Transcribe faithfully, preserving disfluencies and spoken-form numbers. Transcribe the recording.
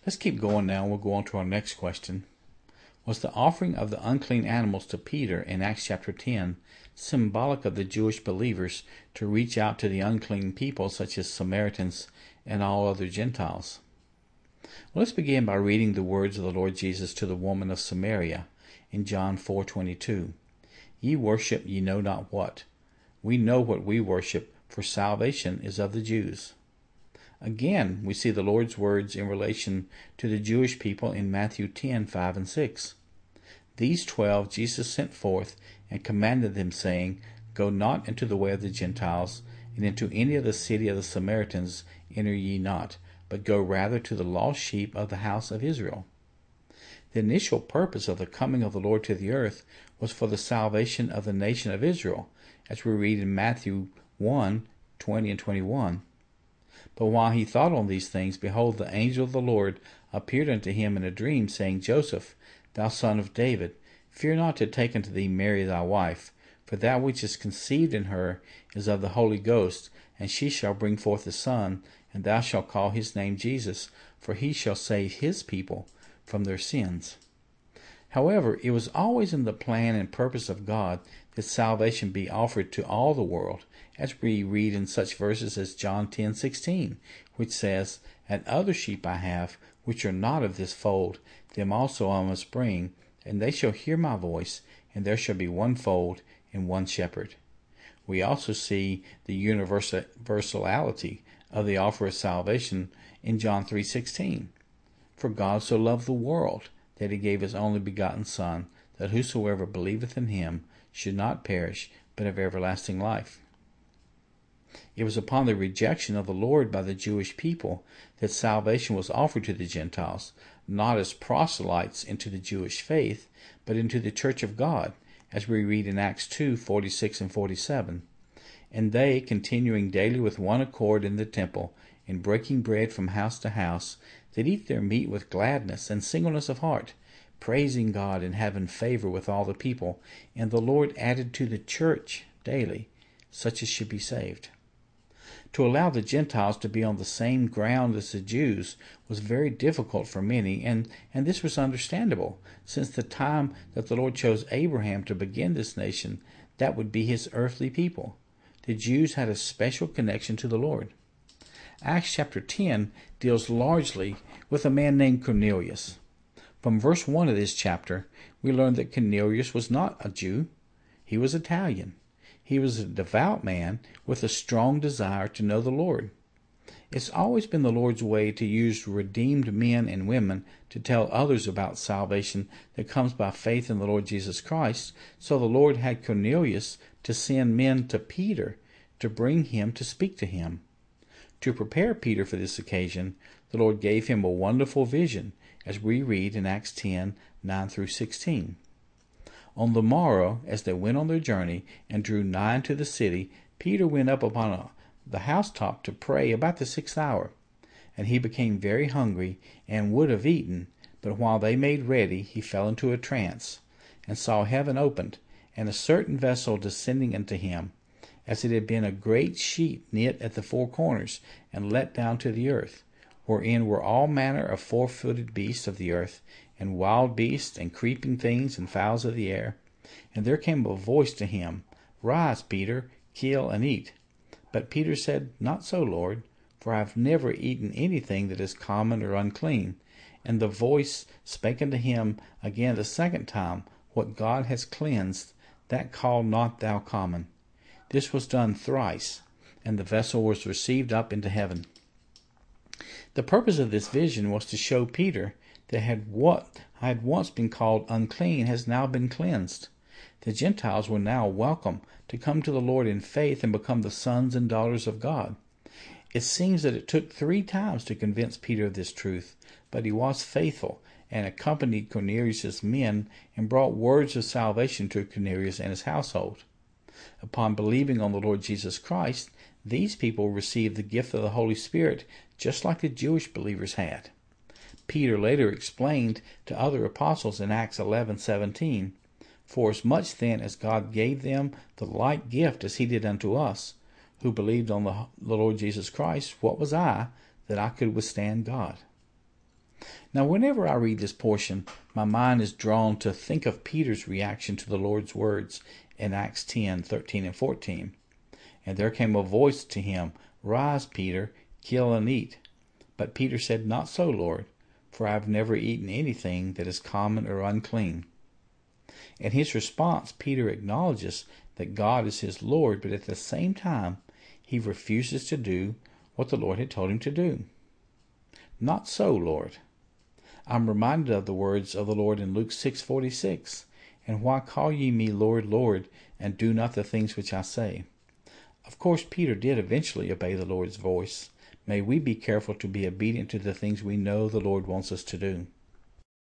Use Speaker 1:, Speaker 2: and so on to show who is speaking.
Speaker 1: Let's keep going now. We'll go on to our next question. Was the offering of the unclean animals to Peter in Acts chapter ten symbolic of the Jewish believers to reach out to the unclean people such as Samaritans and all other Gentiles? Well, let's begin by reading the words of the Lord Jesus to the woman of Samaria in John four twenty-two. Ye worship ye know not what. We know what we worship, for salvation is of the Jews. Again, we see the Lord's words in relation to the Jewish people in Matthew ten five and six. These twelve Jesus sent forth and commanded them, saying, Go not into the way of the Gentiles, and into any of the city of the Samaritans enter ye not, but go rather to the lost sheep of the house of Israel. The initial purpose of the coming of the Lord to the earth was for the salvation of the nation of Israel, as we read in Matthew one twenty and twenty-one. But while he thought on these things, behold, the angel of the Lord appeared unto him in a dream, saying, Joseph, thou son of David, fear not to take unto thee Mary thy wife, for that which is conceived in her is of the Holy Ghost, and she shall bring forth a son, and thou shalt call his name Jesus, for he shall save his people from their sins. However, it was always in the plan and purpose of God that salvation be offered to all the world, as we read in such verses as John ten sixteen, which says, And other sheep I have, which are not of this fold, them also I must bring, and they shall hear my voice, and there shall be one fold and one shepherd. We also see the universality of the offer of salvation in John three sixteen. For God so loved the world, that he gave his only begotten Son, that whosoever believeth in him should not perish, but have everlasting life. It was upon the rejection of the Lord by the Jewish people that salvation was offered to the Gentiles, not as proselytes into the Jewish faith, but into the church of God, as we read in Acts two forty-six and forty-seven. And they, continuing daily with one accord in the temple, and breaking bread from house to house, did eat their meat with gladness and singleness of heart, praising God and having favor with all the people. And the Lord added to the church daily such as should be saved. To allow the Gentiles to be on the same ground as the Jews was very difficult for many, and, and this was understandable, since the time that the Lord chose Abraham to begin this nation, that would be his earthly people. The Jews had a special connection to the Lord. Acts chapter ten deals largely with a man named Cornelius. From verse one of this chapter, we learn that Cornelius was not a Jew. He was Italian. He was a devout man with a strong desire to know the Lord. It's always been the Lord's way to use redeemed men and women to tell others about salvation that comes by faith in the Lord Jesus Christ, so the Lord had Cornelius to send men to Peter to bring him to speak to him. To prepare Peter for this occasion, the Lord gave him a wonderful vision, as we read in Acts ten nine through sixteen. On the morrow, as they went on their journey and drew nigh unto the city, Peter went up upon a, the housetop to pray about the sixth hour. And he became very hungry, and would have eaten, but while they made ready, he fell into a trance, and saw heaven opened, and a certain vessel descending unto him, as it had been a great sheet knit at the four corners, and let down to the earth, wherein were all manner of four-footed beasts of the earth, and wild beasts, and creeping things, and fowls of the air. And there came a voice to him, Rise, Peter, kill and eat. But Peter said, Not so, Lord, for I have never eaten anything that is common or unclean. And the voice spake unto him again the second time, What God has cleansed, that call not thou common. This was done thrice, and the vessel was received up into heaven. The purpose of this vision was to show Peter that had what had once been called unclean has now been cleansed. The Gentiles were now welcome to come to the Lord in faith and become the sons and daughters of God. It seems that it took three times to convince Peter of this truth, but he was faithful and accompanied Cornelius' men and brought words of salvation to Cornelius and his household. Upon believing on the Lord Jesus Christ, these people received the gift of the Holy Spirit just like the Jewish believers had. Peter later explained to other apostles in Acts eleven seventeen, Forasmuch then as God gave them the like gift as he did unto us, who believed on the, the Lord Jesus Christ, what was I, that I could withstand God? Now, whenever I read this portion, my mind is drawn to think of Peter's reaction to the Lord's words in Acts ten, thirteen, and fourteen. And there came a voice to him, Rise, Peter, kill and eat. But Peter said, Not so, Lord, for I have never eaten anything that is common or unclean. In his response, Peter acknowledges that God is his Lord, but at the same time, he refuses to do what the Lord had told him to do. Not so, Lord. I'm reminded of the words of the Lord in Luke six forty-six. And why call ye me Lord, Lord, and do not the things which I say? Of course, Peter did eventually obey the Lord's voice. May we be careful to be obedient to the things we know the Lord wants us to do.